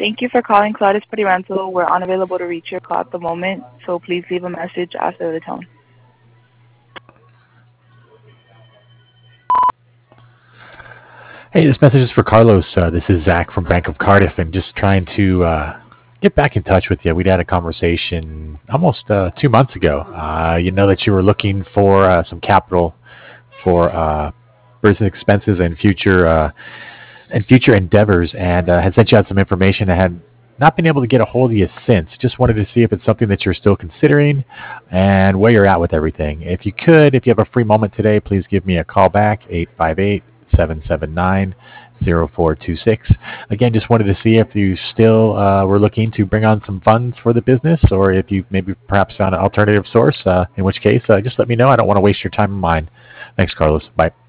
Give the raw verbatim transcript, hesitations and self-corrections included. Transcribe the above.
Thank you for calling Claudius Petty Rental. We're unavailable to reach your call at the moment, so please leave a message after the tone. Hey, this message is for Carlos. Uh, this is Zach from Bank of Cardiff, and just trying to uh, get back in touch with you. We'd had a conversation almost uh, two months ago. Uh, you know that you were looking for uh, some capital for uh, business expenses and future uh, and future endeavors, and uh, had sent you out some information. I had not been able to get a hold of you since. Just wanted to see if it's something that you're still considering and where you're at with everything. If you could, if you have a free moment today, please give me a call back, eight five eight, seven seven nine, zero four two six. Again, just wanted to see if you still uh, were looking to bring on some funds for the business, or if you maybe perhaps found an alternative source, uh, in which case, uh, just let me know. I don't want to waste your time and mine. Thanks, Carlos. Bye.